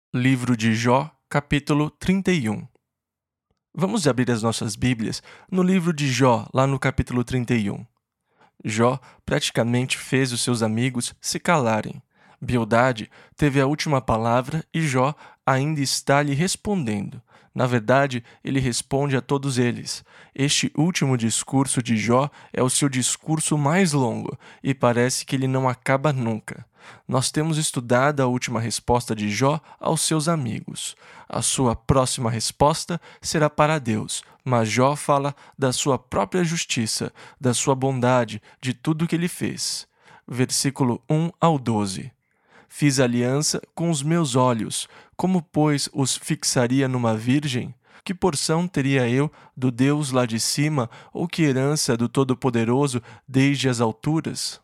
Livro de Jó, capítulo 31. Vamos abrir as nossas Bíblias no livro de Jó, lá no capítulo 31. Jó praticamente fez os seus amigos se calarem. Bildade teve a última palavra e Jó ainda está lhe respondendo. Na verdade, ele responde a todos eles. Este último discurso de Jó é o seu discurso mais longo e parece que ele não acaba nunca. Nós temos estudado a última resposta de Jó aos seus amigos. A sua próxima resposta será para Deus, mas Jó fala da sua própria justiça, da sua bondade, de tudo que ele fez. Versículo 1 ao 12. Fiz aliança com os meus olhos, como, pois, os fixaria numa virgem? Que porção teria eu do Deus lá de cima, ou que herança do Todo-Poderoso desde as alturas?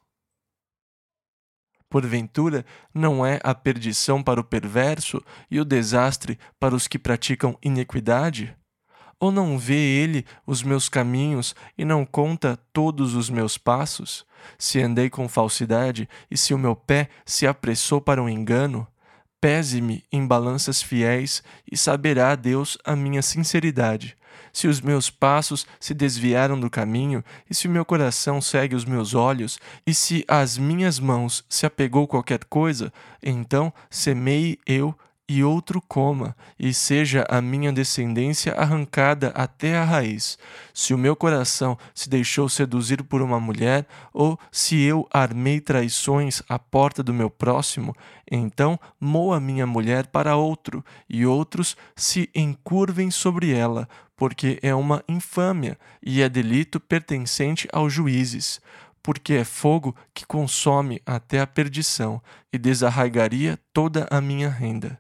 Porventura, não é a perdição para o perverso e o desastre para os que praticam iniquidade? Ou não vê ele os meus caminhos e não conta todos os meus passos? Se andei com falsidade e se o meu pé se apressou para o engano, pese-me em balanças fiéis e saberá Deus a minha sinceridade. Se os meus passos se desviaram do caminho, e se o meu coração segue os meus olhos, e se às minhas mãos se apegou qualquer coisa, então semeie eu e outro coma, e seja a minha descendência arrancada até a raiz. Se o meu coração se deixou seduzir por uma mulher, ou se eu armei traições à porta do meu próximo, então moa minha mulher para outro, e outros se encurvem sobre ela, porque é uma infâmia, e é delito pertencente aos juízes. Porque é fogo que consome até a perdição, e desarraigaria toda a minha renda.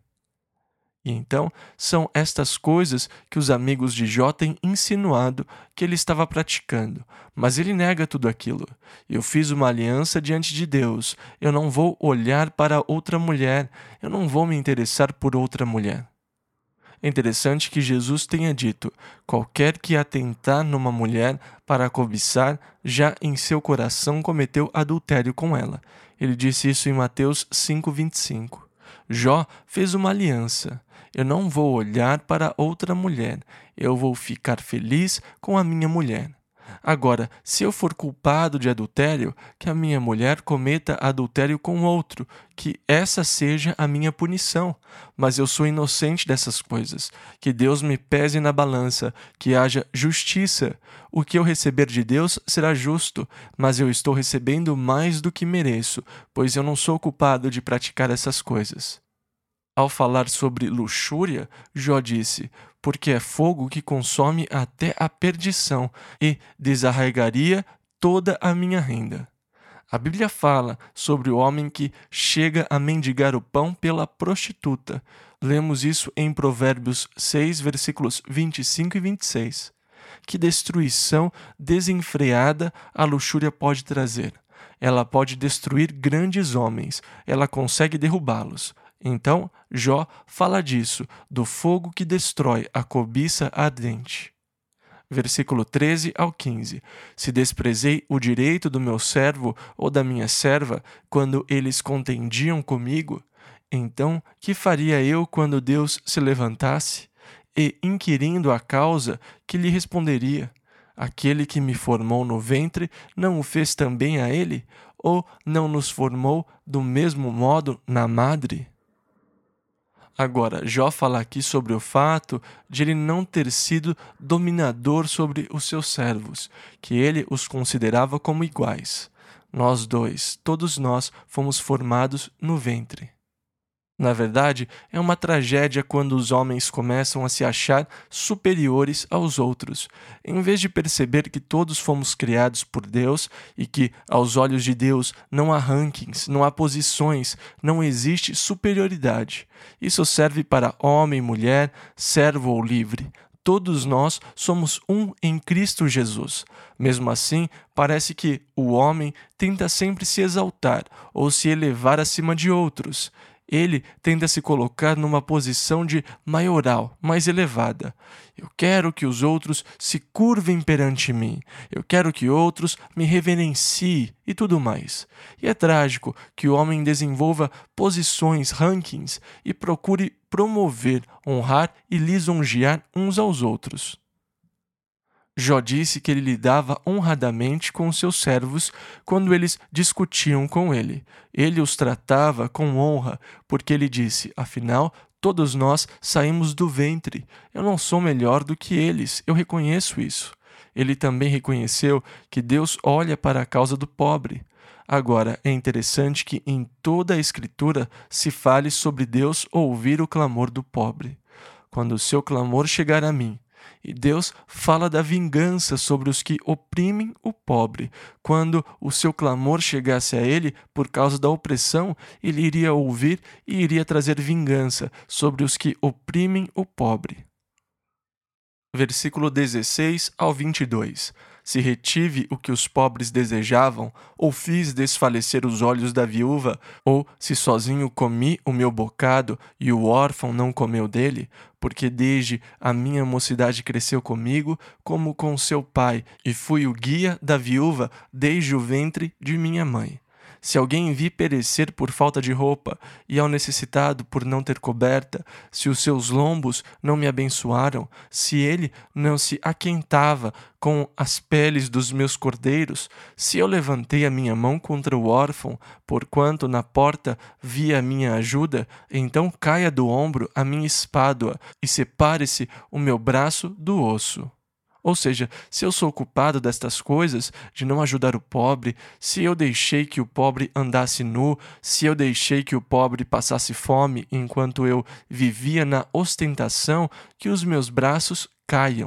E então, são estas coisas que os amigos de Jó têm insinuado que ele estava praticando, mas ele nega tudo aquilo. Eu fiz uma aliança diante de Deus, eu não vou olhar para outra mulher, eu não vou me interessar por outra mulher. É interessante que Jesus tenha dito: qualquer que atentar numa mulher para a cobiçar, já em seu coração cometeu adultério com ela. Ele disse isso em Mateus 5:25. Jó fez uma aliança. Eu não vou olhar para outra mulher. Eu vou ficar feliz com a minha mulher. Agora, se eu for culpado de adultério, que a minha mulher cometa adultério com outro, que essa seja a minha punição. Mas eu sou inocente dessas coisas. Que Deus me pese na balança, que haja justiça. O que eu receber de Deus será justo, mas eu estou recebendo mais do que mereço, pois eu não sou culpado de praticar essas coisas. Ao falar sobre luxúria, Jó disse: porque é fogo que consome até a perdição e desarraigaria toda a minha renda. A Bíblia fala sobre o homem que chega a mendigar o pão pela prostituta. Lemos isso em Provérbios 6, versículos 25 e 26. Que destruição desenfreada a luxúria pode trazer. Ela pode destruir grandes homens, ela consegue derrubá-los. Então, Jó fala disso, do fogo que destrói a cobiça ardente. Versículo 13 ao 15. Se desprezei o direito do meu servo ou da minha serva, quando eles contendiam comigo, então que faria eu quando Deus se levantasse? E, inquirindo a causa, que lhe responderia? Aquele que me formou no ventre não o fez também a ele? Ou não nos formou do mesmo modo na madre? Agora, Jó fala aqui sobre o fato de ele não ter sido dominador sobre os seus servos, que ele os considerava como iguais. Nós dois, todos nós, fomos formados no ventre. Na verdade, é uma tragédia quando os homens começam a se achar superiores aos outros, em vez de perceber que todos fomos criados por Deus e que, aos olhos de Deus, não há rankings, não há posições, não existe superioridade. Isso serve para homem, mulher, servo ou livre. Todos nós somos um em Cristo Jesus. Mesmo assim, parece que o homem tenta sempre se exaltar ou se elevar acima de outros. Ele tenta se colocar numa posição de maioral, mais elevada. Eu quero que os outros se curvem perante mim. Eu quero que outros me reverenciem e tudo mais. E é trágico que o homem desenvolva posições, rankings e procure promover, honrar e lisonjear uns aos outros. Jó disse que ele lidava honradamente com os seus servos quando eles discutiam com ele. Ele os tratava com honra, porque ele disse: afinal, todos nós saímos do ventre. Eu não sou melhor do que eles, eu reconheço isso. Ele também reconheceu que Deus olha para a causa do pobre. Agora, é interessante que em toda a Escritura se fale sobre Deus ouvir o clamor do pobre. Quando o seu clamor chegar a mim, e Deus fala da vingança sobre os que oprimem o pobre. Quando o seu clamor chegasse a ele por causa da opressão, ele iria ouvir e iria trazer vingança sobre os que oprimem o pobre. Versículo 16 ao 22. Se retive o que os pobres desejavam, ou fiz desfalecer os olhos da viúva, ou se sozinho comi o meu bocado e o órfão não comeu dele, porque desde a minha mocidade cresceu comigo, como com seu pai, e fui o guia da viúva desde o ventre de minha mãe. Se alguém vi perecer por falta de roupa, e ao necessitado por não ter coberta, se os seus lombos não me abençoaram, se ele não se aquentava com as peles dos meus cordeiros, se eu levantei a minha mão contra o órfão, porquanto na porta vi a minha ajuda, então caia do ombro a minha espádua, e separe-se o meu braço do osso. Ou seja, se eu sou culpado destas coisas, de não ajudar o pobre, se eu deixei que o pobre andasse nu, se eu deixei que o pobre passasse fome enquanto eu vivia na ostentação, que os meus braços caiam.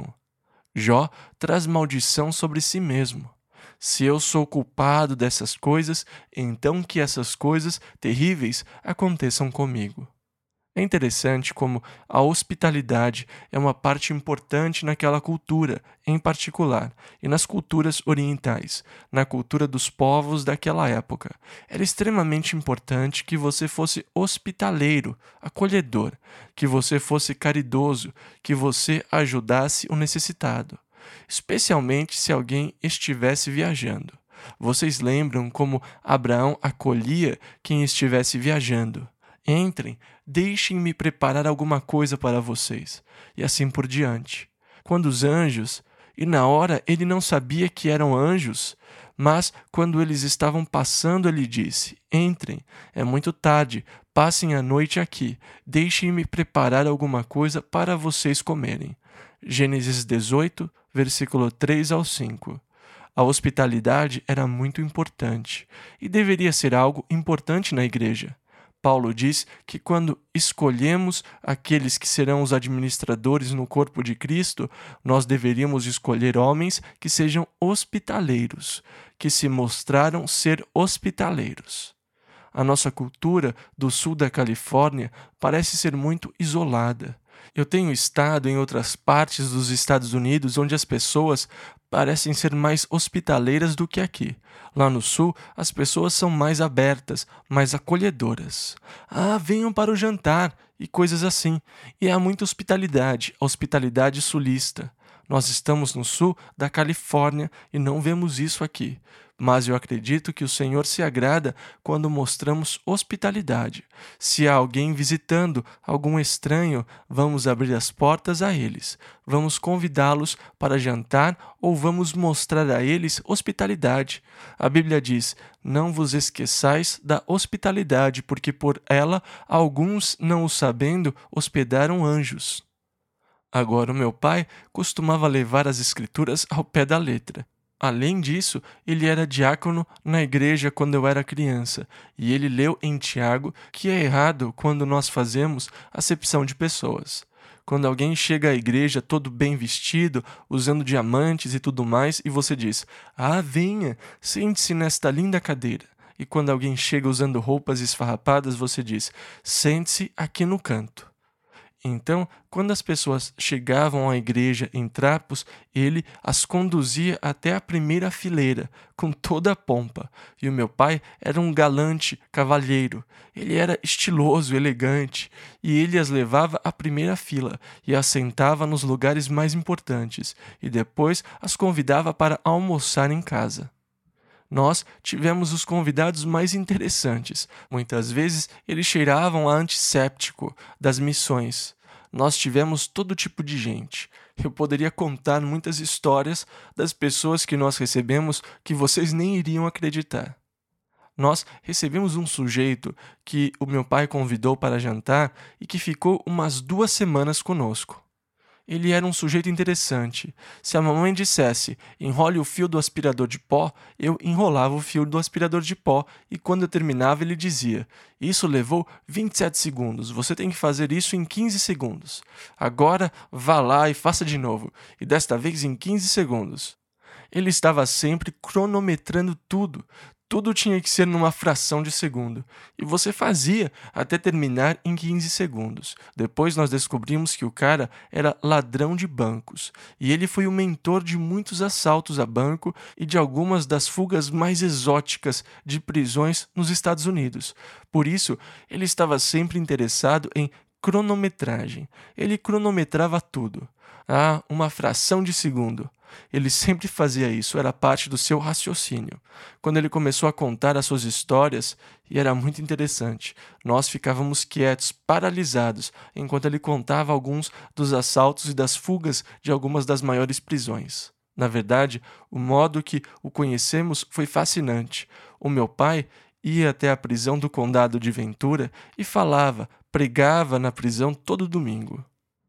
Jó traz maldição sobre si mesmo. Se eu sou culpado dessas coisas, então que essas coisas terríveis aconteçam comigo. É interessante como a hospitalidade é uma parte importante naquela cultura, em particular, e nas culturas orientais, na cultura dos povos daquela época. Era extremamente importante que você fosse hospitaleiro, acolhedor, que você fosse caridoso, que você ajudasse o necessitado, especialmente se alguém estivesse viajando. Vocês lembram como Abraão acolhia quem estivesse viajando? Entrem, deixem-me preparar alguma coisa para vocês, e assim por diante. Quando os anjos, e na hora ele não sabia que eram anjos, mas quando eles estavam passando, ele disse: entrem, é muito tarde, passem a noite aqui, deixem-me preparar alguma coisa para vocês comerem. Gênesis 18, versículo 3 ao 5. A hospitalidade era muito importante, e deveria ser algo importante na igreja. Paulo diz que quando escolhemos aqueles que serão os administradores no corpo de Cristo, nós deveríamos escolher homens que sejam hospitaleiros, que se mostraram ser hospitaleiros. A nossa cultura do sul da Califórnia parece ser muito isolada. Eu tenho estado em outras partes dos Estados Unidos onde as pessoas parecem ser mais hospitaleiras do que aqui. Lá no sul, as pessoas são mais abertas, mais acolhedoras. Ah, venham para o jantar e coisas assim. E há muita hospitalidade, a hospitalidade sulista. Nós estamos no sul da Califórnia e não vemos isso aqui. Mas eu acredito que o Senhor se agrada quando mostramos hospitalidade. Se há alguém visitando algum estranho, vamos abrir as portas a eles. Vamos convidá-los para jantar ou vamos mostrar a eles hospitalidade. A Bíblia diz: não vos esqueçais da hospitalidade, porque por ela alguns, não o sabendo, hospedaram anjos. Agora, o meu pai costumava levar as escrituras ao pé da letra. Além disso, ele era diácono na igreja quando eu era criança, e ele leu em Tiago que é errado quando nós fazemos acepção de pessoas. Quando alguém chega à igreja todo bem vestido, usando diamantes e tudo mais, e você diz: ah, venha, sente-se nesta linda cadeira. E quando alguém chega usando roupas esfarrapadas, você diz: sente-se aqui no canto. Então, quando as pessoas chegavam à igreja em trapos, ele as conduzia até a primeira fileira, com toda a pompa. E o meu pai era um galante cavalheiro. Ele era estiloso, elegante, e ele as levava à primeira fila e as sentava nos lugares mais importantes, e depois as convidava para almoçar em casa. Nós tivemos os convidados mais interessantes. Muitas vezes eles cheiravam a antisséptico das missões. Nós tivemos todo tipo de gente. Eu poderia contar muitas histórias das pessoas que nós recebemos que vocês nem iriam acreditar. Nós recebemos um sujeito que o meu pai convidou para jantar e que ficou umas 2 semanas conosco. Ele era um sujeito interessante. Se a mamãe dissesse, enrole o fio do aspirador de pó, eu enrolava o fio do aspirador de pó e quando eu terminava ele dizia, isso levou 27 segundos, você tem que fazer isso em 15 segundos. Agora vá lá e faça de novo, e desta vez em 15 segundos. Ele estava sempre cronometrando tudo. Tudo tinha que ser numa fração de segundo. E você fazia até terminar em 15 segundos. Depois nós descobrimos que o cara era ladrão de bancos. E ele foi o mentor de muitos assaltos a banco e de algumas das fugas mais exóticas de prisões nos Estados Unidos. Por isso, ele estava sempre interessado em cronometragem. Ele cronometrava tudo. Uma fração de segundo. Ele sempre fazia isso, era parte do seu raciocínio. Quando ele começou a contar as suas histórias, e era muito interessante, nós ficávamos quietos, paralisados, enquanto ele contava alguns dos assaltos e das fugas de algumas das maiores prisões. Na verdade, o modo que o conhecemos foi fascinante. O meu pai ia até a prisão do condado de Ventura e pregava na prisão todo domingo.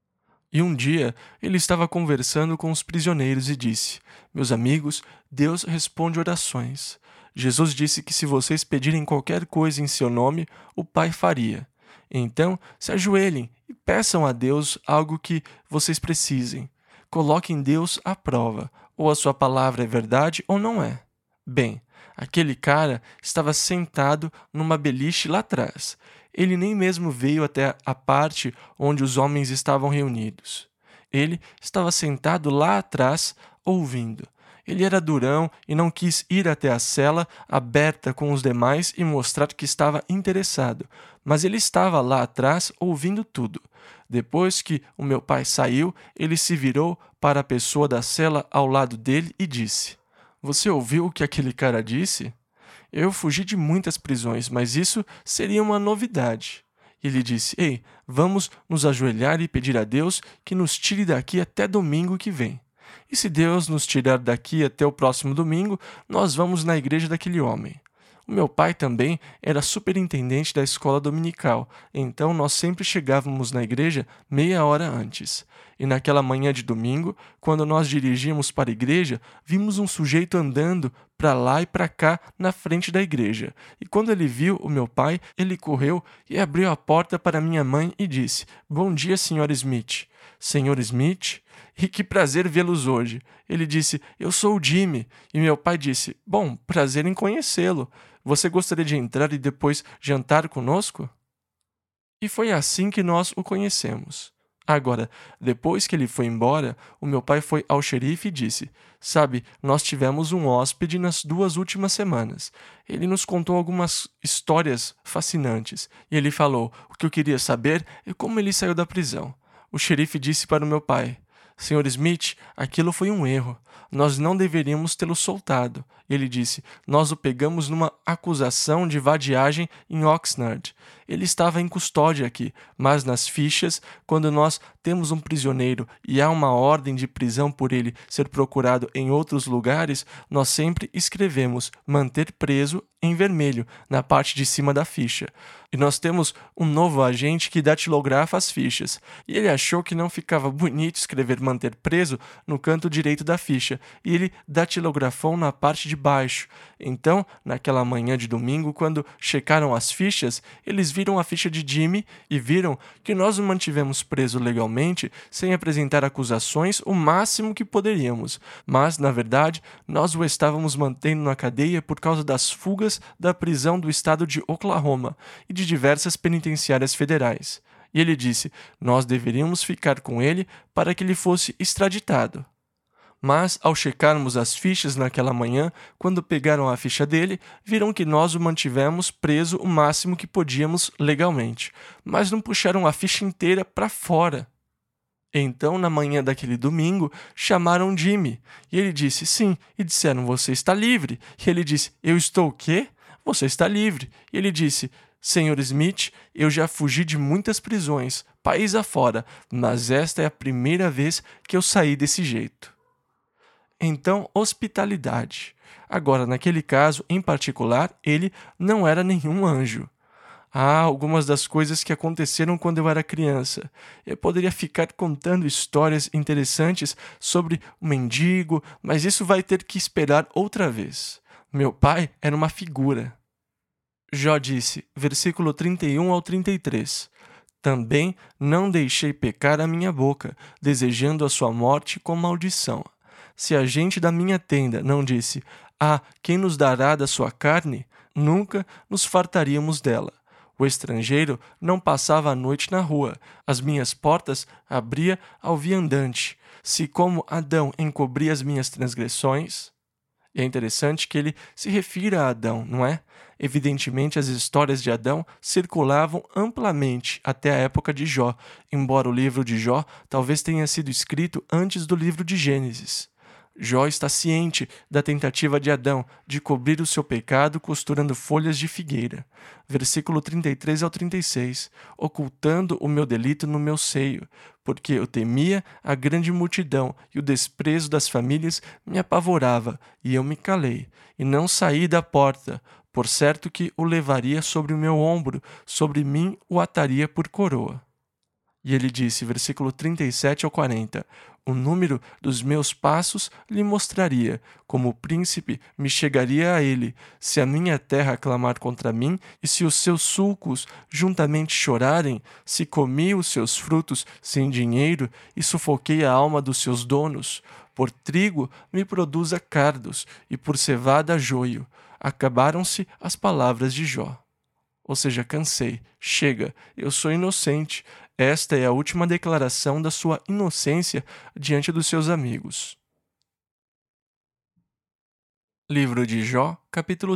E um dia ele estava conversando com os prisioneiros e disse, meus amigos, Deus responde orações. Jesus disse que se vocês pedirem qualquer coisa em seu nome, o Pai faria. Então, se ajoelhem e peçam a Deus algo que vocês precisem. Coloquem Deus à prova, ou a sua palavra é verdade ou não é. Bem, aquele cara estava sentado numa beliche lá atrás. Ele nem mesmo veio até a parte onde os homens estavam reunidos. Ele estava sentado lá atrás, ouvindo. Ele era durão e não quis ir até a cela aberta com os demais e mostrar que estava interessado, mas ele estava lá atrás ouvindo tudo. Depois que o meu pai saiu, ele se virou para a pessoa da cela ao lado dele e disse, você ouviu o que aquele cara disse? Eu fugi de muitas prisões, mas isso seria uma novidade. Ele disse, ei, vamos nos ajoelhar e pedir a Deus que nos tire daqui até domingo que vem. E se Deus nos tirar daqui até o próximo domingo, nós vamos na igreja daquele homem. O meu pai também era superintendente da escola dominical, então nós sempre chegávamos na igreja meia hora antes. E naquela manhã de domingo, quando nós dirigíamos para a igreja, vimos um sujeito andando para lá e para cá na frente da igreja. E quando ele viu o meu pai, ele correu e abriu a porta para minha mãe e disse, bom dia, Sr. Smith. Senhor Smith? E que prazer vê-los hoje. Ele disse, eu sou o Jimmy. E meu pai disse, bom, prazer em conhecê-lo. Você gostaria de entrar e depois jantar conosco? E foi assim que nós o conhecemos. Agora, depois que ele foi embora, o meu pai foi ao xerife e disse, sabe, nós tivemos um hóspede nas 2 últimas semanas. Ele nos contou algumas histórias fascinantes. E ele falou, o que eu queria saber é como ele saiu da prisão. O xerife disse para o meu pai, Sr. Smith, aquilo foi um erro. Nós não deveríamos tê-lo soltado. Ele disse, nós o pegamos numa acusação de vadiagem em Oxnard. Ele estava em custódia aqui, mas nas fichas, quando nós temos um prisioneiro e há uma ordem de prisão por ele ser procurado em outros lugares, nós sempre escrevemos manter preso em vermelho, na parte de cima da ficha. E nós temos um novo agente que datilografa as fichas. E ele achou que não ficava bonito escrever manter preso no canto direito da ficha, e ele datilografou na parte de baixo. Então, naquela manhã de domingo, quando checaram as fichas, eles viram a ficha de Jimmy e viram que nós o mantivemos preso legalmente, sem apresentar acusações, o máximo que poderíamos. Mas, na verdade, nós o estávamos mantendo na cadeia por causa das fugas da prisão do estado de Oklahoma e de diversas penitenciárias federais. E ele disse: nós deveríamos ficar com ele para que ele fosse extraditado. Mas, ao checarmos as fichas naquela manhã, quando pegaram a ficha dele, viram que nós o mantivemos preso o máximo que podíamos legalmente, mas não puxaram a ficha inteira para fora. Então, na manhã daquele domingo, chamaram Jimmy, e ele disse sim, e disseram: você está livre. E ele disse: eu estou o quê? Você está livre. E ele disse: Senhor Smith, eu já fugi de muitas prisões, país afora, mas esta é a primeira vez que eu saí desse jeito. Então, hospitalidade. Agora, naquele caso em particular, ele não era nenhum anjo. Há algumas das coisas que aconteceram quando eu era criança. Eu poderia ficar contando histórias interessantes sobre o mendigo, mas isso vai ter que esperar outra vez. Meu pai era uma figura. Jó disse, versículo 31 ao 33. Também não deixei pecar a minha boca, desejando a sua morte com maldição. Se a gente da minha tenda não disse: quem nos dará da sua carne? Nunca nos fartaríamos dela. O estrangeiro não passava a noite na rua. As minhas portas abria ao viandante. Se como Adão encobria as minhas transgressões... E é interessante que ele se refira a Adão, não é? Evidentemente, as histórias de Adão circulavam amplamente até a época de Jó, embora o livro de Jó talvez tenha sido escrito antes do livro de Gênesis. Jó está ciente da tentativa de Adão de cobrir o seu pecado costurando folhas de figueira. Versículo 33 ao 36. Ocultando o meu delito no meu seio, porque eu temia a grande multidão e o desprezo das famílias me apavorava, e eu me calei, e não saí da porta. Por certo que o levaria sobre o meu ombro, sobre mim o ataria por coroa. E ele disse, versículo 37 ao 40, o número dos meus passos lhe mostraria, como príncipe me chegaria a ele, se a minha terra clamar contra mim, e se os seus sulcos juntamente chorarem, se comi os seus frutos sem dinheiro, e sufoquei a alma dos seus donos, por trigo me produza cardos, e por cevada joio. Acabaram-se as palavras de Jó. Ou seja, cansei, chega, eu sou inocente. Esta é a última declaração da sua inocência diante dos seus amigos. Livro de Jó, capítulo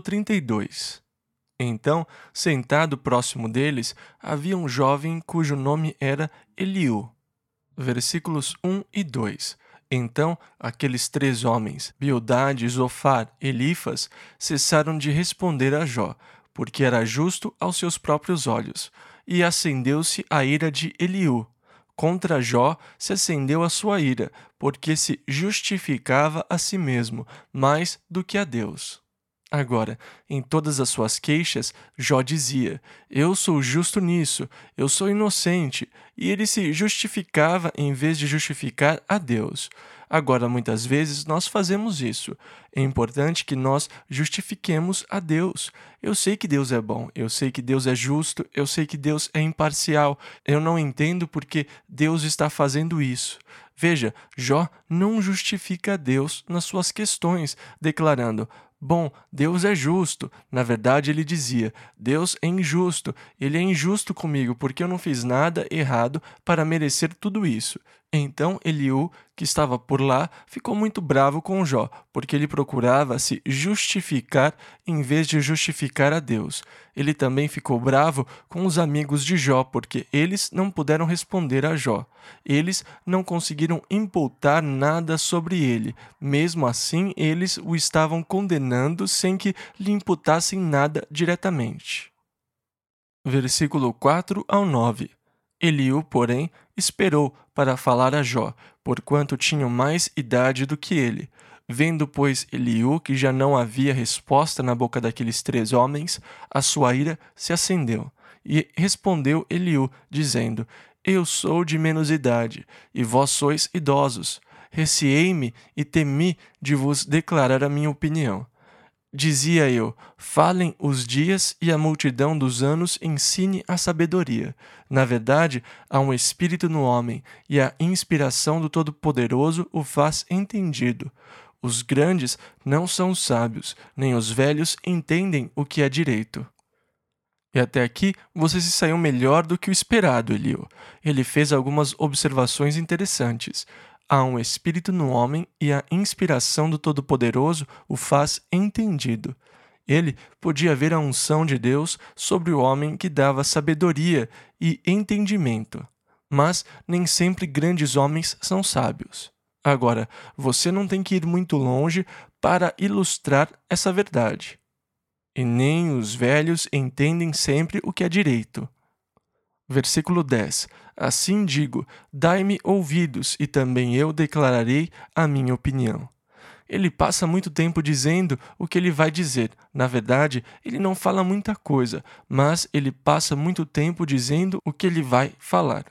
32. Então, sentado próximo deles, havia um jovem cujo nome era Eliú. Versículos 1 e 2. Então, aqueles 3 homens, Bildade, Zofar e Elifas, cessaram de responder a Jó, porque era justo aos seus próprios olhos. E acendeu-se a ira de Eliú. Contra Jó se acendeu a sua ira, porque se justificava a si mesmo, mais do que a Deus. Agora, em todas as suas queixas, Jó dizia: eu sou justo nisso, eu sou inocente, e ele se justificava em vez de justificar a Deus. Agora, muitas vezes, nós fazemos isso. É importante que nós justifiquemos a Deus. Eu sei que Deus é bom, eu sei que Deus é justo, eu sei que Deus é imparcial. Eu não entendo porque Deus está fazendo isso. Veja, Jó não justifica a Deus nas suas questões, declarando: bom, Deus é justo. Na verdade, ele dizia: Deus é injusto. Ele é injusto comigo porque eu não fiz nada errado para merecer tudo isso. Então Eliú, que estava por lá, ficou muito bravo com Jó, porque ele procurava se justificar em vez de justificar a Deus. Ele também ficou bravo com os amigos de Jó, porque eles não puderam responder a Jó. Eles não conseguiram imputar nada sobre ele. Mesmo assim, eles o estavam condenando sem que lhe imputassem nada diretamente. Versículo 4 ao 9. Eliú, porém, esperou para falar a Jó, porquanto tinham mais idade do que ele. Vendo, pois, Eliú que já não havia resposta na boca daqueles 3 homens, a sua ira se acendeu. E respondeu Eliú, dizendo: eu sou de menos idade, e vós sois idosos. Receei-me e temi de vos declarar a minha opinião. Dizia eu: falem os dias e a multidão dos anos ensine a sabedoria. Na verdade, há um espírito no homem, e a inspiração do Todo-Poderoso o faz entendido. Os grandes não são sábios, nem os velhos entendem o que é direito. E até aqui você se saiu melhor do que o esperado, Eliú. Ele fez algumas observações interessantes. Há um espírito no homem e a inspiração do Todo-Poderoso o faz entendido. Ele podia ver a unção de Deus sobre o homem que dava sabedoria e entendimento. Mas nem sempre grandes homens são sábios. Agora, você não tem que ir muito longe para ilustrar essa verdade. E nem os velhos entendem sempre o que é direito. Versículo 10. Assim digo, dai-me ouvidos, e também eu declararei a minha opinião. Ele passa muito tempo dizendo o que ele vai dizer. Na verdade, ele não fala muita coisa, mas ele passa muito tempo dizendo o que ele vai falar.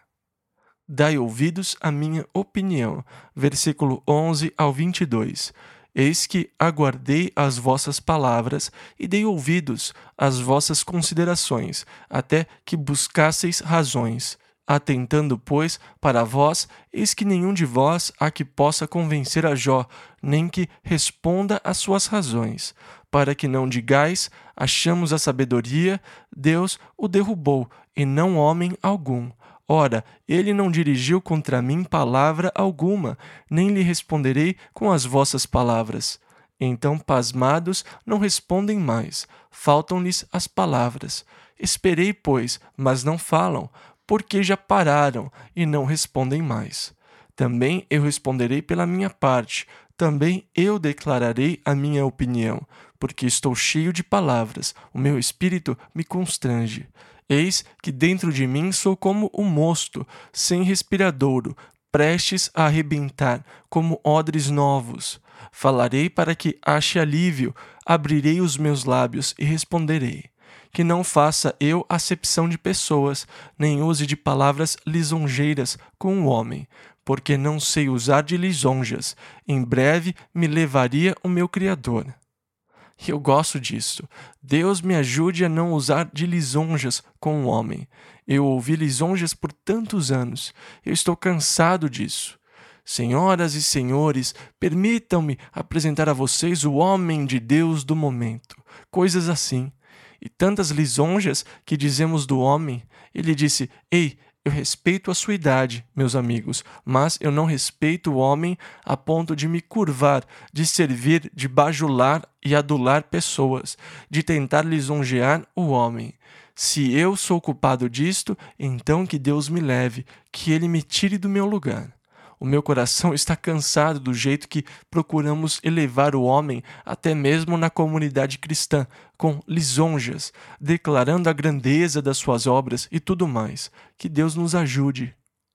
Dai ouvidos à minha opinião. Versículo 11 ao 22. Eis que aguardei as vossas palavras e dei ouvidos às vossas considerações, até que buscasseis razões. Atentando, pois, para vós, eis que nenhum de vós há que possa convencer a Jó, nem que responda às suas razões. Para que não digais, achamos a sabedoria, Deus o derrubou, e não homem algum. Ora, ele não dirigiu contra mim palavra alguma, nem lhe responderei com as vossas palavras. Então, pasmados, não respondem mais, faltam-lhes as palavras. Esperei, pois, mas não falam, porque já pararam e não respondem mais. Também eu responderei pela minha parte, também eu declararei a minha opinião, porque estou cheio de palavras, o meu espírito me constrange. Eis que dentro de mim sou como um mosto, sem respiradouro, prestes a arrebentar, como odres novos. Falarei para que ache alívio, abrirei os meus lábios e responderei. Que não faça eu acepção de pessoas, nem use de palavras lisonjeiras com o homem, porque não sei usar de lisonjas. Em breve me levaria o meu Criador. E eu gosto disso. Deus me ajude a não usar de lisonjas com o homem. Eu ouvi lisonjas por tantos anos. Eu estou cansado disso. Senhoras e senhores, permitam-me apresentar a vocês o homem de Deus do momento. Coisas assim. E tantas lisonjas que dizemos do homem. Ele disse: Ei, eu respeito a sua idade, meus amigos, mas eu não respeito o homem a ponto de me curvar, de servir, de bajular e adular pessoas, de tentar lisonjear o homem. Se eu sou culpado disto, então que Deus me leve, que Ele me tire do meu lugar. O meu coração está cansado do jeito que procuramos elevar o homem, até mesmo na comunidade cristã, com lisonjas, declarando a grandeza das suas obras e tudo mais. Que Deus nos ajude.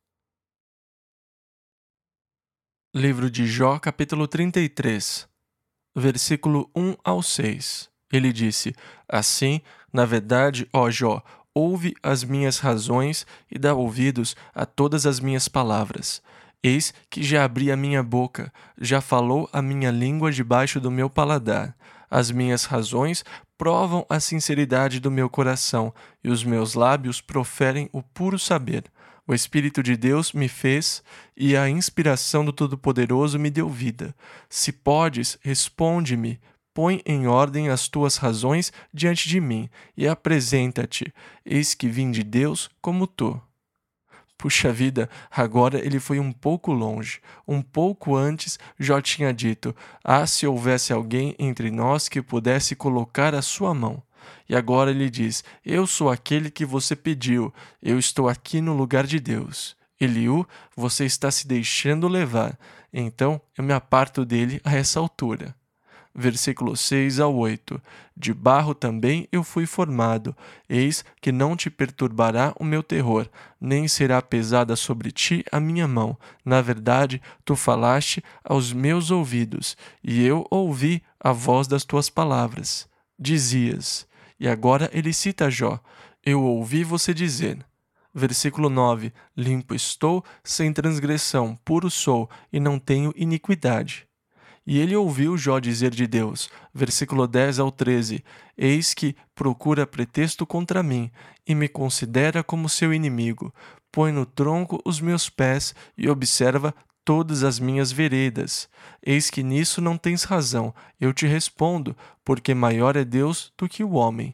Livro de Jó, capítulo 33, versículo 1 ao 6. Ele disse: Assim, na verdade, ó Jó, ouve as minhas razões e dá ouvidos a todas as minhas palavras. Eis que já abri a minha boca, já falou a minha língua debaixo do meu paladar. As minhas razões provam a sinceridade do meu coração, e os meus lábios proferem o puro saber. O Espírito de Deus me fez, e a inspiração do Todo-Poderoso me deu vida. Se podes, responde-me. Põe em ordem as tuas razões diante de mim, e apresenta-te. Eis que vim de Deus como tu. Puxa vida, agora ele foi um pouco longe. Um pouco antes, Jó tinha dito: se houvesse alguém entre nós que pudesse colocar a sua mão. E agora ele diz: eu sou aquele que você pediu, eu estou aqui no lugar de Deus. Eliú, você está se deixando levar, então eu me aparto dele a essa altura. Versículo 6 ao 8. De barro também eu fui formado. Eis que não te perturbará o meu terror, nem será pesada sobre ti a minha mão. Na verdade, tu falaste aos meus ouvidos, e eu ouvi a voz das tuas palavras. Dizias. E agora ele cita Jó: eu ouvi você dizer. Versículo 9. Limpo estou, sem transgressão, puro sou, e não tenho iniquidade. E ele ouviu Jó dizer de Deus, versículo 10 ao 13, Eis que procura pretexto contra mim, e me considera como seu inimigo. Põe no tronco os meus pés, e observa todas as minhas veredas. Eis que nisso não tens razão, eu te respondo, porque maior é Deus do que o homem.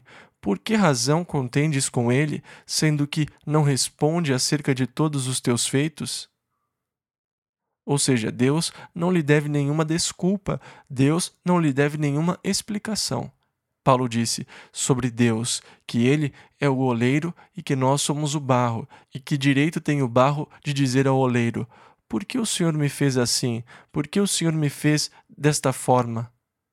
Por que razão contendes com ele, sendo que não responde acerca de todos os teus feitos? Ou seja, Deus não lhe deve nenhuma desculpa, Deus não lhe deve nenhuma explicação. Paulo disse sobre Deus que ele é o oleiro e que nós somos o barro, e que direito tem o barro de dizer ao oleiro: por que o Senhor me fez assim? Por que o Senhor me fez desta forma?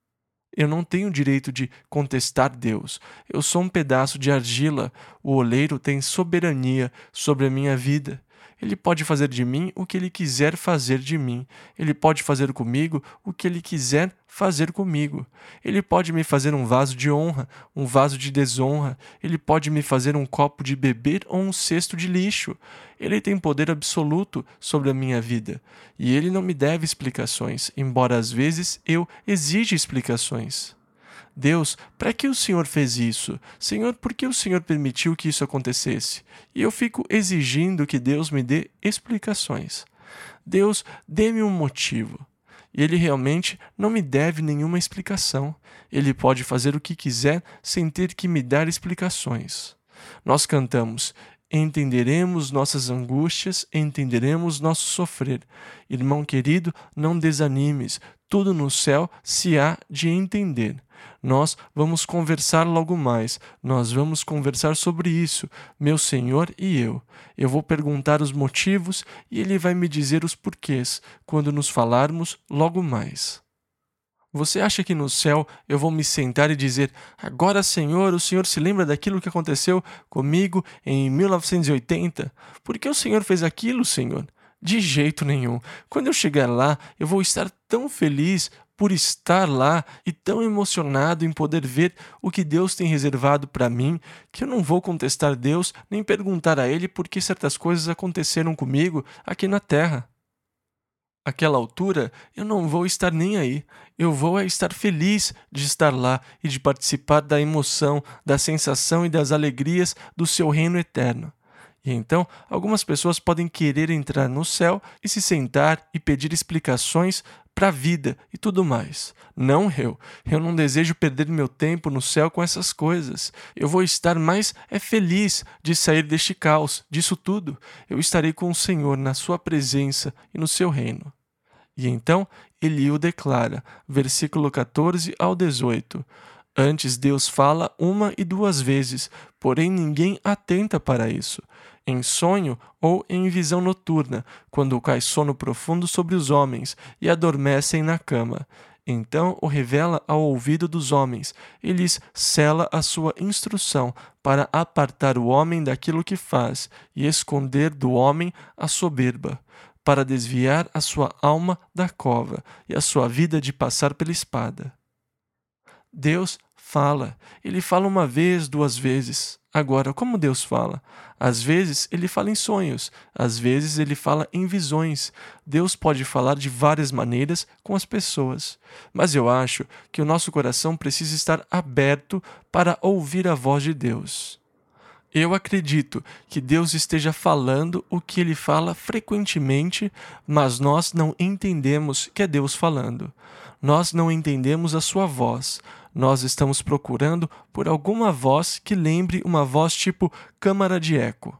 Eu não tenho direito de contestar Deus. Eu sou um pedaço de argila. O oleiro tem soberania sobre a minha vida. Ele pode fazer de mim o que ele quiser fazer de mim. Ele pode fazer comigo o que ele quiser fazer comigo. Ele pode me fazer um vaso de honra, um vaso de desonra. Ele pode me fazer um copo de beber ou um cesto de lixo. Ele tem poder absoluto sobre a minha vida. E ele não me deve explicações, embora às vezes eu exija explicações. Deus, para que o Senhor fez isso? Senhor, por que o Senhor permitiu que isso acontecesse? E eu fico exigindo que Deus me dê explicações. Deus, dê-me um motivo. E ele realmente não me deve nenhuma explicação. Ele pode fazer o que quiser sem ter que me dar explicações. Nós cantamos: entenderemos nossas angústias, entenderemos nosso sofrer. Irmão querido, não desanimes, tudo no céu se há de entender. Nós vamos conversar logo mais, nós vamos conversar sobre isso, meu Senhor e eu. Eu vou perguntar os motivos e ele vai me dizer os porquês, quando nos falarmos logo mais. Você acha que no céu eu vou me sentar e dizer: agora, Senhor, o Senhor se lembra daquilo que aconteceu comigo em 1980? Por que o Senhor fez aquilo, Senhor? De jeito nenhum. Quando eu chegar lá, eu vou estar tão feliz por estar lá e tão emocionado em poder ver o que Deus tem reservado para mim, que eu não vou contestar Deus nem perguntar a Ele por que certas coisas aconteceram comigo aqui na terra. Àquela altura, eu não vou estar nem aí. Eu vou estar feliz de estar lá e de participar da emoção, da sensação e das alegrias do seu reino eterno. E então, algumas pessoas podem querer entrar no céu e se sentar e pedir explicações para a vida e tudo mais. Não eu. Eu não desejo perder meu tempo no céu com essas coisas. Eu vou estar mais feliz de sair deste caos, disso tudo. Eu estarei com o Senhor na sua presença e no seu reino. E então, Eliú declara, versículo 14 ao 18. Antes Deus fala 1 e 2 vezes, porém ninguém atenta para isso. Em sonho ou em visão noturna, quando cai sono profundo sobre os homens e adormecem na cama. Então o revela ao ouvido dos homens e lhes sela a sua instrução para apartar o homem daquilo que faz e esconder do homem a soberba, para desviar a sua alma da cova e a sua vida de passar pela espada. Deus fala. Ele fala 1 vez, 2 vezes. Agora, como Deus fala? Às vezes ele fala em sonhos, às vezes ele fala em visões. Deus pode falar de várias maneiras com as pessoas. Mas eu acho que o nosso coração precisa estar aberto para ouvir a voz de Deus. Eu acredito que Deus esteja falando o que Ele fala frequentemente, mas nós não entendemos que é Deus falando. Nós não entendemos a sua voz. Nós estamos procurando por alguma voz que lembre uma voz tipo câmara de eco.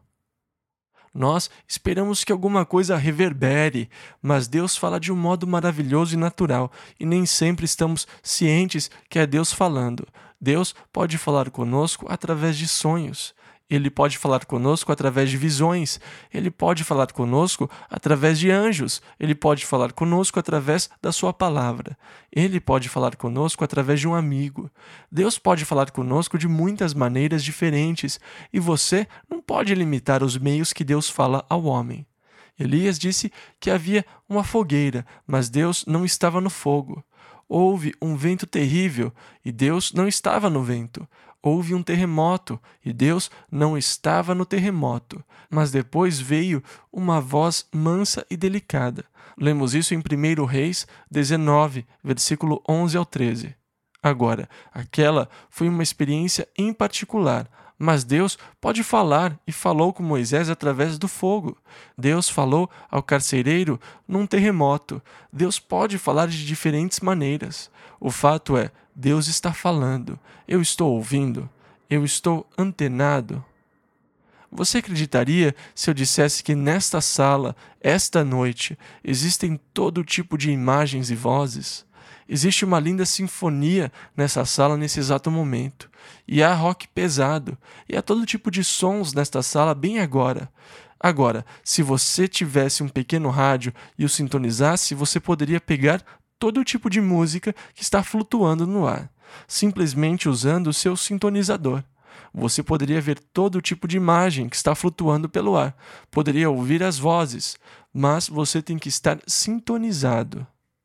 Nós esperamos que alguma coisa reverbere, mas Deus fala de um modo maravilhoso e natural, e nem sempre estamos cientes que é Deus falando. Deus pode falar conosco através de sonhos. Ele pode falar conosco através de visões. Ele pode falar conosco através de anjos. Ele pode falar conosco através da sua palavra. Ele pode falar conosco através de um amigo. Deus pode falar conosco de muitas maneiras diferentes e você não pode limitar os meios que Deus fala ao homem. Elias disse que havia uma fogueira, mas Deus não estava no fogo. Houve um vento terrível e Deus não estava no vento. Houve um terremoto e Deus não estava no terremoto. Mas depois veio uma voz mansa e delicada. Lemos isso em 1 Reis 19, versículo 11 ao 13. Agora, aquela foi uma experiência em particular, mas Deus pode falar e falou com Moisés através do fogo. Deus falou ao carcereiro num terremoto. Deus pode falar de diferentes maneiras. O fato é, Deus está falando. Eu estou ouvindo. Eu estou antenado. Você acreditaria se eu dissesse que nesta sala, esta noite, existem todo tipo de imagens e vozes? Existe uma linda sinfonia nessa sala nesse exato momento. E há rock pesado. E há todo tipo de sons nesta sala bem agora. Agora, se você tivesse um pequeno rádio e o sintonizasse, você poderia pegar todo tipo de música que está flutuando no ar, simplesmente usando o seu sintonizador. Você poderia ver todo tipo de imagem que está flutuando pelo ar, poderia ouvir as vozes, mas você tem que estar sintonizado.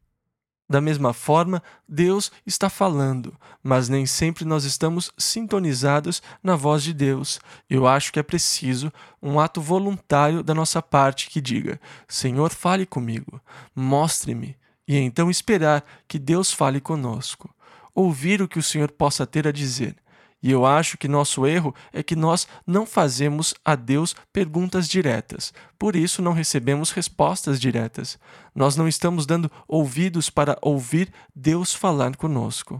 Da mesma forma, Deus está falando, mas nem sempre nós estamos sintonizados na voz de Deus. Eu acho que é preciso um ato voluntário da nossa parte que diga: Senhor, fale comigo, mostre-me, e então esperar que Deus fale conosco. Ouvir o que o Senhor possa ter a dizer. E eu acho que nosso erro é que nós não fazemos a Deus perguntas diretas. Por isso não recebemos respostas diretas. Nós não estamos dando ouvidos para ouvir Deus falar conosco.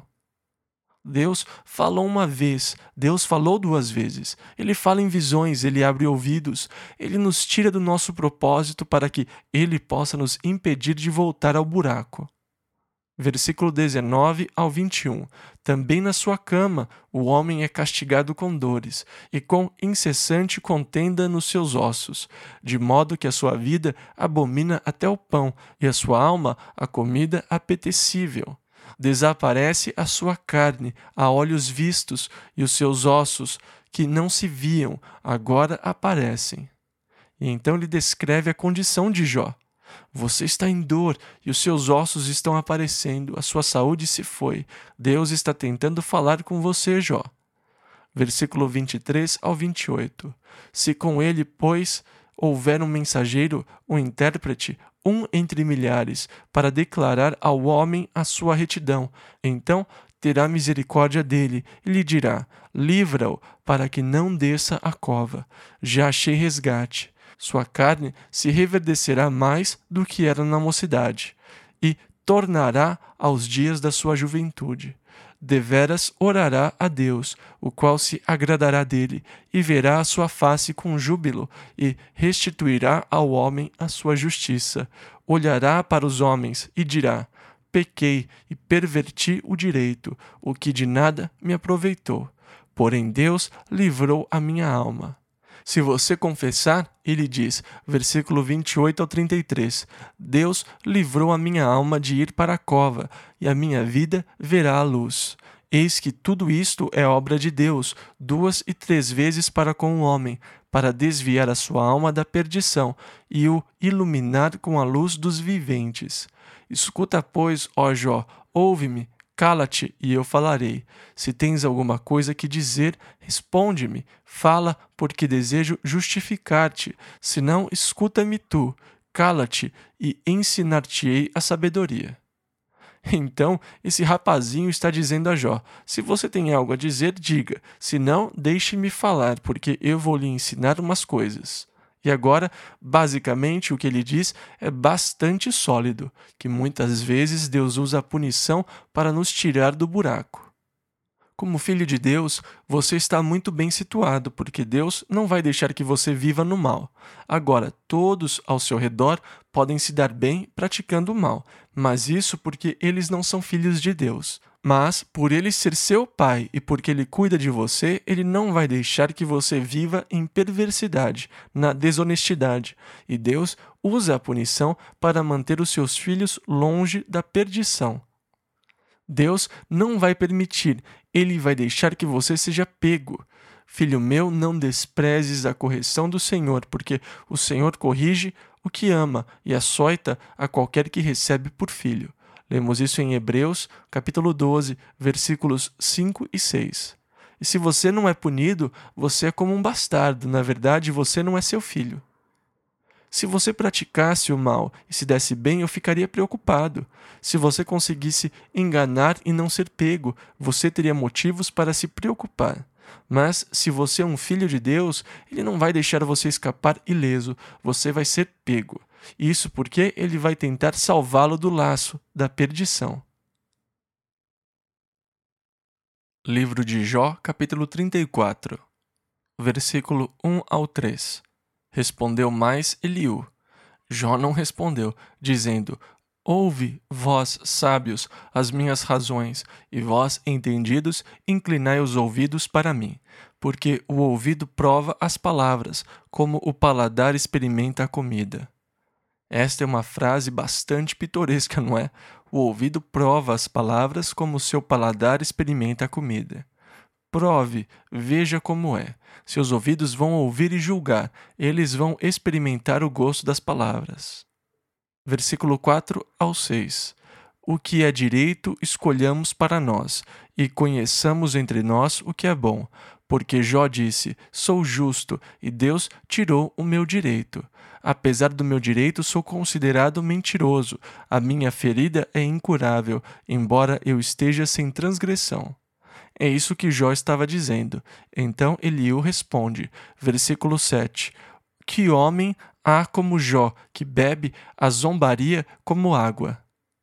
Deus falou uma vez, Deus falou duas vezes. Ele fala em visões, ele abre ouvidos, ele nos tira do nosso propósito para que ele possa nos impedir de voltar ao buraco. Versículo 19 ao 21. Também na sua cama o homem é castigado com dores, e com incessante contenda nos seus ossos, de modo que a sua vida abomina até o pão, e a sua alma a comida apetecível. Desaparece a sua carne a olhos vistos, e os seus ossos, que não se viam, agora aparecem. E então ele descreve a condição de Jó. Você está em dor e os seus ossos estão aparecendo, a sua saúde se foi. Deus está tentando falar com você, Jó. Versículo 23 ao 28. Se com ele, pois, houver um mensageiro, um intérprete, um entre milhares, para declarar ao homem a sua retidão, então terá misericórdia dele e lhe dirá: livra-o, para que não desça a cova. Já achei resgate. Sua carne se reverdecerá mais do que era na mocidade, e tornará aos dias da sua juventude. Deveras orará a Deus, o qual se agradará dele, e verá a sua face com júbilo, e restituirá ao homem a sua justiça. Olhará para os homens e dirá: pequei e perverti o direito, o que de nada me aproveitou. Porém Deus livrou a minha alma. Se você confessar, ele diz, versículo 28 ao 33, Deus livrou a minha alma de ir para a cova, e a minha vida verá a luz. Eis que tudo isto é obra de Deus, 2 e 3 vezes para com o homem, para desviar a sua alma da perdição e o iluminar com a luz dos viventes. Escuta, pois, ó Jó, ouve-me, cala-te e eu falarei. Se tens alguma coisa que dizer, responde-me. Fala, porque desejo justificar-te. Se não, escuta-me tu. Cala-te e ensinar-te-ei a sabedoria. Então, esse rapazinho está dizendo a Jó: se você tem algo a dizer, diga. Se não, deixe-me falar, porque eu vou lhe ensinar umas coisas. E agora, basicamente, o que ele diz é bastante sólido, que muitas vezes Deus usa a punição para nos tirar do buraco. Como filho de Deus, você está muito bem situado, porque Deus não vai deixar que você viva no mal. Agora, todos ao seu redor podem se dar bem praticando o mal, mas isso porque eles não são filhos de Deus. Mas, por ele ser seu pai e porque ele cuida de você, ele não vai deixar que você viva em perversidade, na desonestidade. E Deus usa a punição para manter os seus filhos longe da perdição. Deus não vai permitir, ele vai deixar que você seja pego. Filho meu, não desprezes a correção do Senhor, porque o Senhor corrige o que ama e açoita a qualquer que recebe por filho. Lemos isso em Hebreus, capítulo 12, versículos 5 e 6. E se você não é punido, você é como um bastardo, na verdade, você não é seu filho. Se você praticasse o mal e se desse bem, eu ficaria preocupado. Se você conseguisse enganar e não ser pego, você teria motivos para se preocupar. Mas, se você é um filho de Deus, ele não vai deixar você escapar ileso, você vai ser pego. Isso porque ele vai tentar salvá-lo do laço da perdição. Livro de Jó, capítulo 34, versículo 1 ao 3. Respondeu mais Eliú. Jó não respondeu, dizendo: Ouve, vós, sábios, as minhas razões, e vós, entendidos, inclinai os ouvidos para mim. Porque o ouvido prova as palavras, como o paladar experimenta a comida. Esta é uma frase bastante pitoresca, não é? O ouvido prova as palavras como o seu paladar experimenta a comida. Prove, veja como é. Seus ouvidos vão ouvir e julgar, eles vão experimentar o gosto das palavras. Versículo 4 ao 6. O que é direito escolhamos para nós, e conheçamos entre nós o que é bom. Porque Jó disse: Sou justo, e Deus tirou o meu direito. Apesar do meu direito, sou considerado mentiroso. A minha ferida é incurável, embora eu esteja sem transgressão. É isso que Jó estava dizendo. Então Eliú responde, versículo 7. Que homem há como Jó, que bebe a zombaria como água?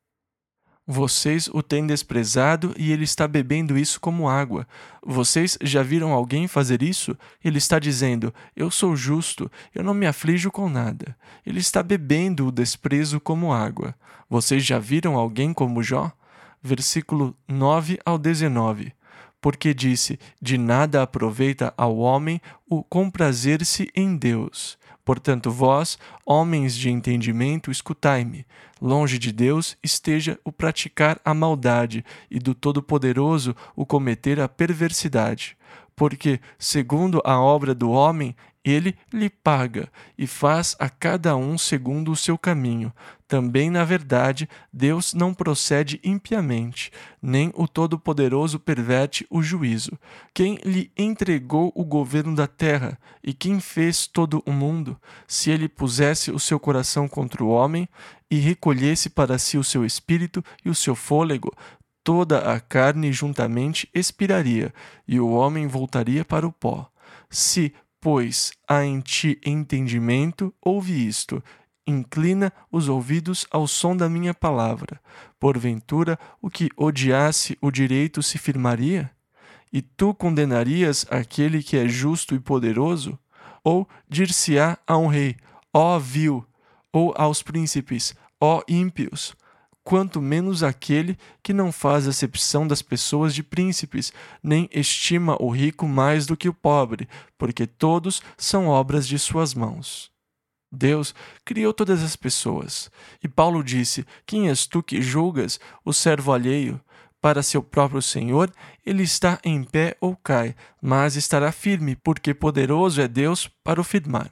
Vocês o têm desprezado e ele está bebendo isso como água. Vocês já viram alguém fazer isso? Ele está dizendo: Eu sou justo, eu não me aflijo com nada. Ele está bebendo o desprezo como água. Vocês já viram alguém como Jó? Versículo 9 ao 19. Porque disse: De nada aproveita ao homem o comprazer-se em Deus. Portanto, vós, homens de entendimento, escutai-me. Longe de Deus esteja o praticar a maldade, e do Todo-Poderoso o cometer a perversidade. Porque, segundo a obra do homem, ele lhe paga, e faz a cada um segundo o seu caminho. Também, na verdade, Deus não procede impiamente, nem o Todo-Poderoso perverte o juízo. Quem lhe entregou o governo da terra, e quem fez todo o mundo? Se ele pusesse o seu coração contra o homem, e recolhesse para si o seu espírito e o seu fôlego, toda a carne juntamente expiraria, e o homem voltaria para o pó. Se, pois, há em ti entendimento, ouve isto. Inclina os ouvidos ao som da minha palavra. Porventura, o que odiasse o direito se firmaria? E tu condenarias aquele que é justo e poderoso? Ou dir-se-á a um rei: ó vil, ou aos príncipes: ó ímpios? Quanto menos aquele que não faz acepção das pessoas de príncipes, nem estima o rico mais do que o pobre, porque todos são obras de suas mãos. Deus criou todas as pessoas. E Paulo disse: Quem és tu que julgas o servo alheio? Para seu próprio Senhor, ele está em pé ou cai, mas estará firme, porque poderoso é Deus para o firmar.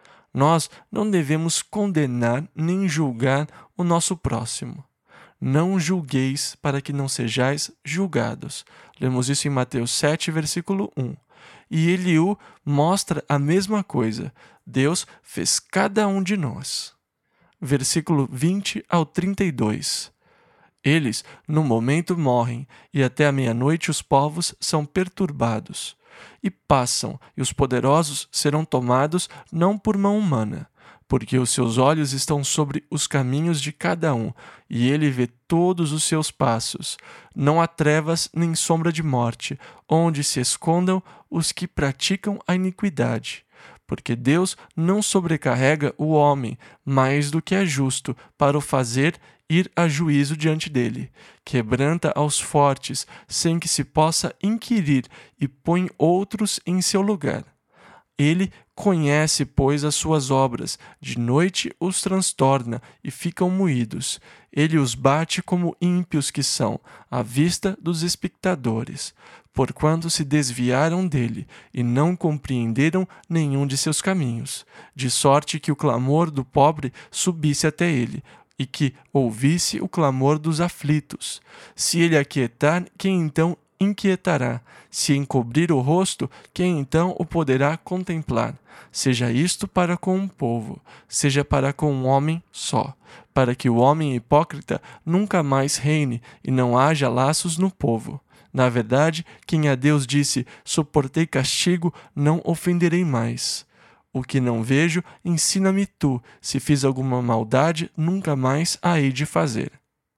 Nós não devemos condenar nem julgar o nosso próximo. Não julgueis para que não sejais julgados. Lemos isso em Mateus 7, versículo 1. E Eliú mostra a mesma coisa. Deus fez cada um de nós. Versículo 20 ao 32. Eles, no momento, morrem, e até a meia-noite os povos são perturbados. E passam, e os poderosos serão tomados não por mão humana, porque os seus olhos estão sobre os caminhos de cada um, e ele vê todos os seus passos. Não há trevas nem sombra de morte, onde se escondam os que praticam a iniquidade. Porque Deus não sobrecarrega o homem mais do que é justo, para o fazer ir a juízo diante dele. Quebranta aos fortes, sem que se possa inquirir, e põe outros em seu lugar. Ele conhece, pois, as suas obras, de noite os transtorna e ficam moídos. Ele os bate como ímpios que são, à vista dos espectadores, porquanto se desviaram dele e não compreenderam nenhum de seus caminhos, de sorte que o clamor do pobre subisse até ele, e que ouvisse o clamor dos aflitos. Se ele aquietar, quem então inquietará? Se encobrir o rosto, quem então o poderá contemplar? Seja isto para com um povo, seja para com um homem só, para que o homem hipócrita nunca mais reine e não haja laços no povo. Na verdade, quem a Deus disse: suportei castigo, não ofenderei mais. O que não vejo, ensina-me tu. Se fiz alguma maldade, nunca mais a hei de fazer.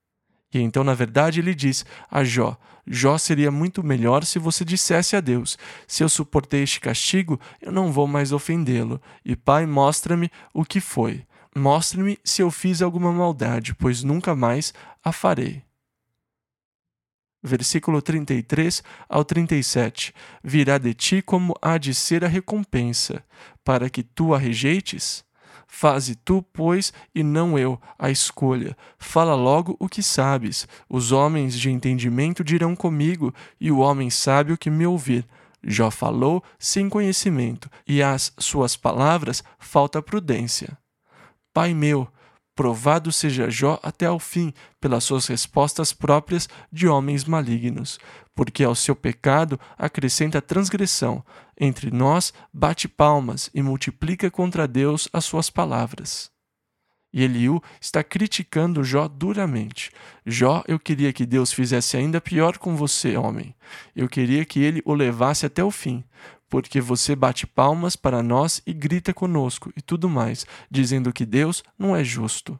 E então, na verdade, ele diz a Jó: Jó, seria muito melhor se você dissesse a Deus: se eu suportei este castigo, eu não vou mais ofendê-lo. E Pai, mostra-me o que foi. Mostre-me se eu fiz alguma maldade, pois nunca mais a farei. Versículo 33 ao 37. Virá de ti como há de ser a recompensa, para que tu a rejeites? Faze tu, pois, e não eu, a escolha. Fala logo o que sabes. Os homens de entendimento dirão comigo, e o homem sábio que me ouvir. Jó falou sem conhecimento, e às suas palavras falta prudência. Pai meu, provado seja Jó até ao fim pelas suas respostas próprias de homens malignos, porque ao seu pecado acrescenta transgressão. Entre nós bate palmas e multiplica contra Deus as suas palavras. E Eliú está criticando Jó duramente. Jó, eu queria que Deus fizesse ainda pior com você, homem. Eu queria que ele o levasse até o fim, porque você bate palmas para nós e grita conosco e tudo mais, dizendo que Deus não é justo.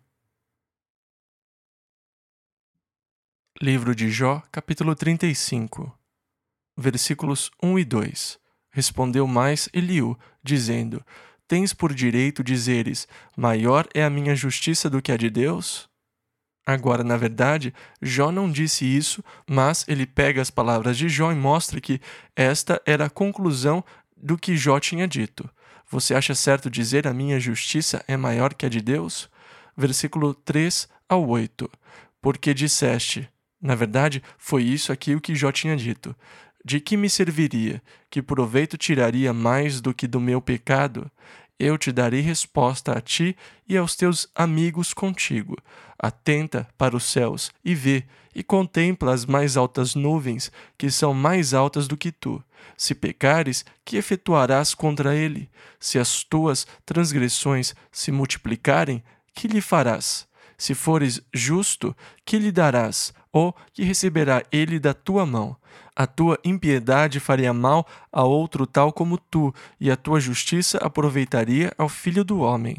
Livro de Jó, capítulo 35, versículos 1 e 2. Respondeu mais Eliú, dizendo: Tens por direito dizeres: maior é a minha justiça do que a de Deus? Agora, na verdade, Jó não disse isso, mas ele pega as palavras de Jó e mostra que esta era a conclusão do que Jó tinha dito. Você acha certo dizer: a minha justiça é maior que a de Deus? Versículo 3 ao 8. Porque disseste... Na verdade, foi isso aqui o que Jó tinha dito. De que me serviria? Que proveito tiraria mais do que do meu pecado? Eu te darei resposta a ti e aos teus amigos contigo. Atenta para os céus e vê, e contempla as mais altas nuvens, que são mais altas do que tu. Se pecares, que efetuarás contra ele? Se as tuas transgressões se multiplicarem, que lhe farás? Se fores justo, que lhe darás? Ou que receberá ele da tua mão? A tua impiedade faria mal a outro tal como tu, e a tua justiça aproveitaria ao filho do homem.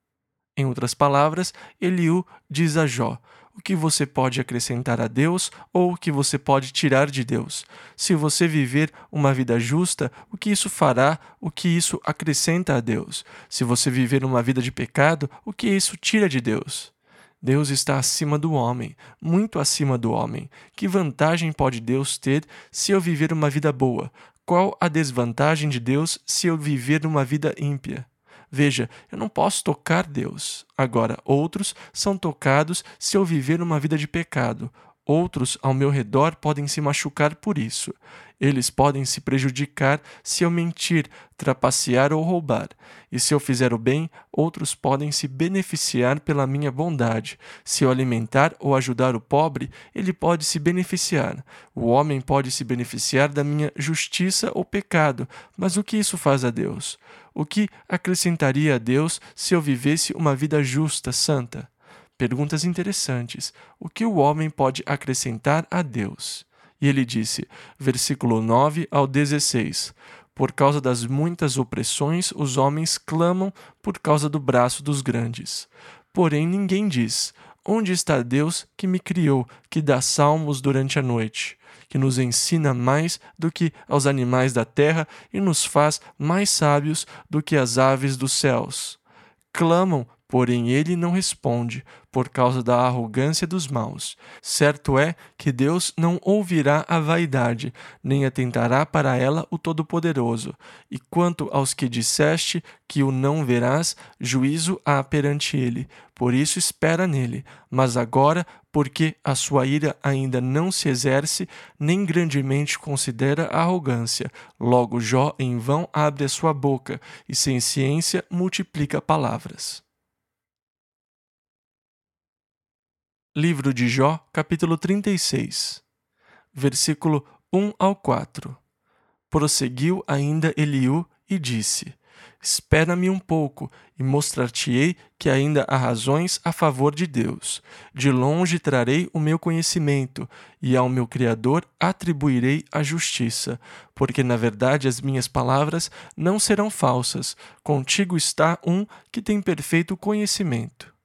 Em outras palavras, Eliú diz a Jó: o que você pode acrescentar a Deus ou o que você pode tirar de Deus? Se você viver uma vida justa, o que isso fará? O que isso acrescenta a Deus? Se você viver uma vida de pecado, o que isso tira de Deus? Deus está acima do homem, muito acima do homem. Que vantagem pode Deus ter se eu viver uma vida boa? Qual a desvantagem de Deus se eu viver uma vida ímpia? Veja, eu não posso tocar Deus. Agora, outros são tocados se eu viver uma vida de pecado. Outros ao meu redor podem se machucar por isso. Eles podem se prejudicar se eu mentir, trapacear ou roubar. E se eu fizer o bem, outros podem se beneficiar pela minha bondade. Se eu alimentar ou ajudar o pobre, ele pode se beneficiar. O homem pode se beneficiar da minha justiça ou pecado. Mas o que isso faz a Deus? O que acrescentaria a Deus se eu vivesse uma vida justa, santa? Perguntas interessantes. O que o homem pode acrescentar a Deus? E ele disse, versículo 9 ao 16, por causa das muitas opressões, os homens clamam por causa do braço dos grandes. Porém ninguém diz, onde está Deus que me criou, que dá salmos durante a noite, que nos ensina mais do que aos animais da terra e nos faz mais sábios do que as aves dos céus? Clamam, porém ele não responde, por causa da arrogância dos maus. Certo é que Deus não ouvirá a vaidade, nem atentará para ela o Todo-Poderoso. E quanto aos que disseste que o não verás, juízo há perante ele. Por isso espera nele. Mas agora, porque a sua ira ainda não se exerce, nem grandemente considera a arrogância. Logo Jó em vão abre a sua boca, e sem ciência multiplica palavras. Livro de Jó, capítulo 36, versículo 1 ao 4. Prosseguiu ainda Eliú e disse, espera-me um pouco, e mostrar-te-ei que ainda há razões a favor de Deus. De longe trarei o meu conhecimento, e ao meu Criador atribuirei a justiça, porque na verdade as minhas palavras não serão falsas. Contigo está um que tem perfeito conhecimento.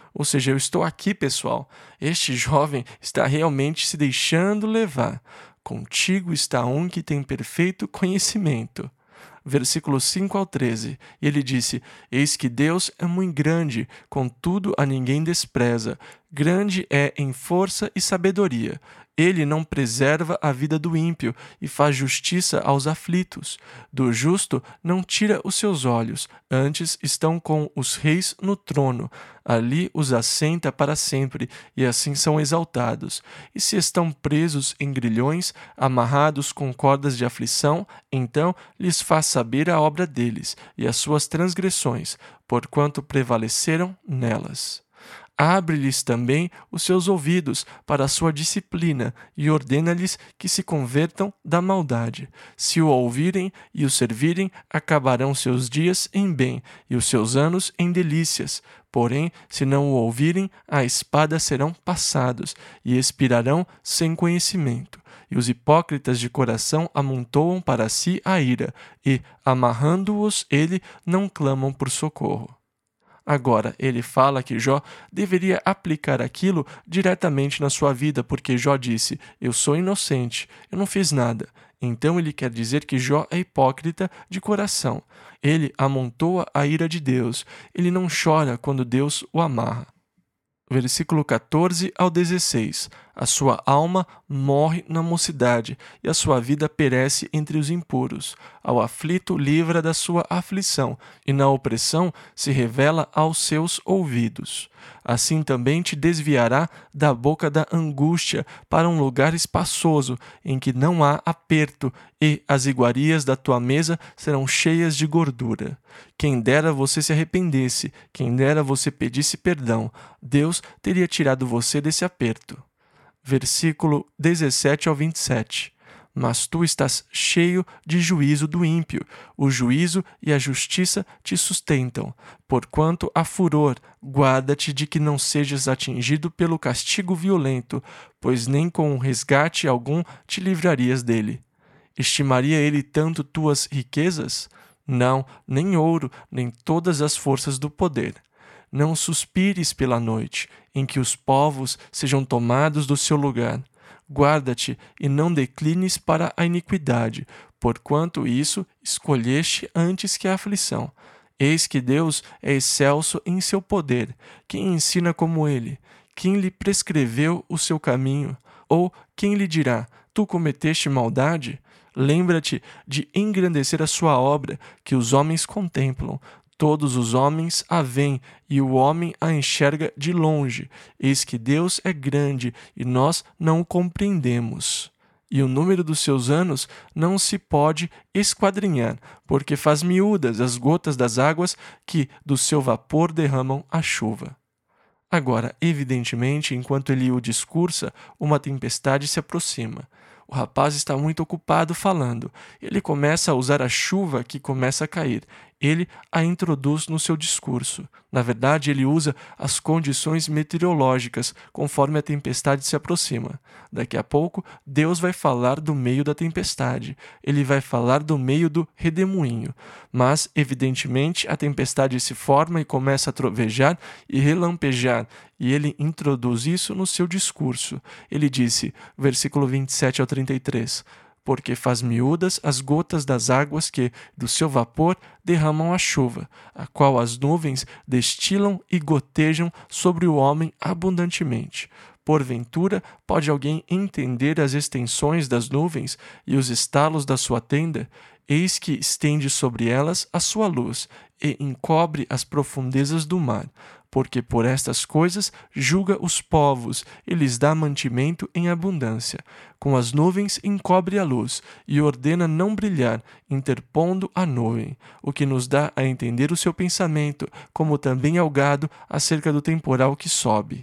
Ou seja, eu estou aqui, pessoal. Este jovem está realmente se deixando levar. Contigo está um que tem perfeito conhecimento. Versículos 5 ao 13. E ele disse: Eis que Deus é muito grande, contudo a ninguém despreza. Grande é em força e sabedoria. Ele não preserva a vida do ímpio e faz justiça aos aflitos. Do justo não tira os seus olhos, antes estão com os reis no trono. Ali os assenta para sempre, e assim são exaltados. E se estão presos em grilhões, amarrados com cordas de aflição, então lhes faz saber a obra deles e as suas transgressões, porquanto prevaleceram nelas. Abre-lhes também os seus ouvidos para a sua disciplina e ordena-lhes que se convertam da maldade. Se o ouvirem e o servirem, acabarão seus dias em bem e os seus anos em delícias. Porém, se não o ouvirem, a espada serão passados e expirarão sem conhecimento. E os hipócritas de coração amontoam para si a ira, e, amarrando-os ele, não clamam por socorro. Agora, ele fala que Jó deveria aplicar aquilo diretamente na sua vida, porque Jó disse: Eu sou inocente, eu não fiz nada. Então ele quer dizer que Jó é hipócrita de coração. Ele amontoa a ira de Deus. Ele não chora quando Deus o amarra. Versículo 14 ao 16. A sua alma morre na mocidade, e a sua vida perece entre os impuros. Ao aflito livra da sua aflição, e na opressão se revela aos seus ouvidos. Assim também te desviará da boca da angústia para um lugar espaçoso, em que não há aperto, e as iguarias da tua mesa serão cheias de gordura. Quem dera você se arrependesse, quem dera você pedisse perdão, Deus teria tirado você desse aperto. Versículo 17 ao 27. Mas tu estás cheio de juízo do ímpio, o juízo e a justiça te sustentam. Porquanto há furor, guarda-te de que não sejas atingido pelo castigo violento, pois nem com resgate algum te livrarias dele. Estimaria ele tanto tuas riquezas? Não, nem ouro, nem todas as forças do poder. Não suspires pela noite, em que os povos sejam tomados do seu lugar. Guarda-te e não declines para a iniquidade, porquanto isso escolheste antes que a aflição. Eis que Deus é excelso em seu poder. Quem ensina como ele? Quem lhe prescreveu o seu caminho? Ou quem lhe dirá: tu cometeste maldade? Lembra-te de engrandecer a sua obra, que os homens contemplam. Todos os homens a veem, e o homem a enxerga de longe. Eis que Deus é grande, e nós não o compreendemos. E o número dos seus anos não se pode esquadrinhar, porque faz miúdas as gotas das águas que do seu vapor derramam a chuva. Agora, evidentemente, enquanto ele o discursa, uma tempestade se aproxima. O rapaz está muito ocupado falando. Ele começa a usar a chuva que começa a cair. Ele a introduz no seu discurso. Na verdade, ele usa as condições meteorológicas conforme a tempestade se aproxima. Daqui a pouco, Deus vai falar do meio da tempestade. Ele vai falar do meio do redemoinho. Mas, evidentemente, a tempestade se forma e começa a trovejar e relampejar. E ele introduz isso no seu discurso. Ele disse, versículo 27 ao 33, porque faz miúdas as gotas das águas que, do seu vapor, derramam a chuva, a qual as nuvens destilam e gotejam sobre o homem abundantemente. Porventura, pode alguém entender as extensões das nuvens e os estalos da sua tenda? Eis que estende sobre elas a sua luz e encobre as profundezas do mar. Porque por estas coisas julga os povos e lhes dá mantimento em abundância. Com as nuvens encobre a luz e ordena não brilhar, interpondo a nuvem, o que nos dá a entender o seu pensamento, como também ao gado acerca do temporal que sobe.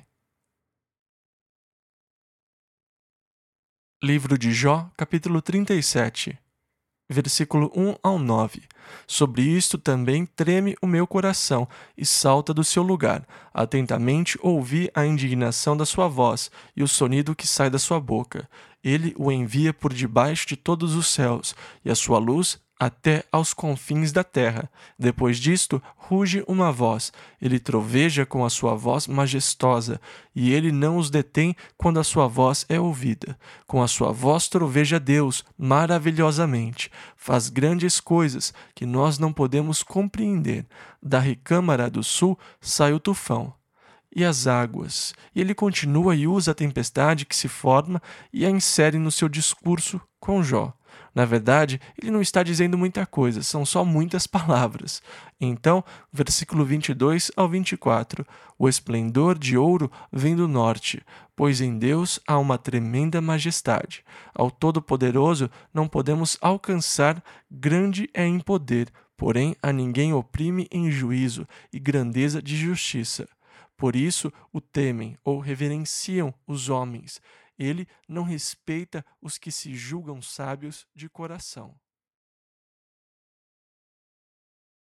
Livro de Jó, capítulo 37. Versículo 1 ao 9. Sobre isto também treme o meu coração e salta do seu lugar. Atentamente ouvi a indignação da sua voz e o sonido que sai da sua boca. Ele o envia por debaixo de todos os céus, e a sua luz até aos confins da terra. Depois disto, ruge uma voz. Ele troveja com a sua voz majestosa, e ele não os detém quando a sua voz é ouvida. Com a sua voz troveja Deus maravilhosamente. Faz grandes coisas que nós não podemos compreender. Da recâmara do sul sai o tufão e as águas. E ele continua e usa a tempestade que se forma e a insere no seu discurso com Jó. Na verdade, ele não está dizendo muita coisa, são só muitas palavras. Então, versículo 22 ao 24: O esplendor de ouro vem do norte, pois em Deus há uma tremenda majestade. Ao Todo-Poderoso não podemos alcançar, grande é em poder, porém a ninguém oprime em juízo e grandeza de justiça. Por isso o temem ou reverenciam os homens. Ele não respeita os que se julgam sábios de coração.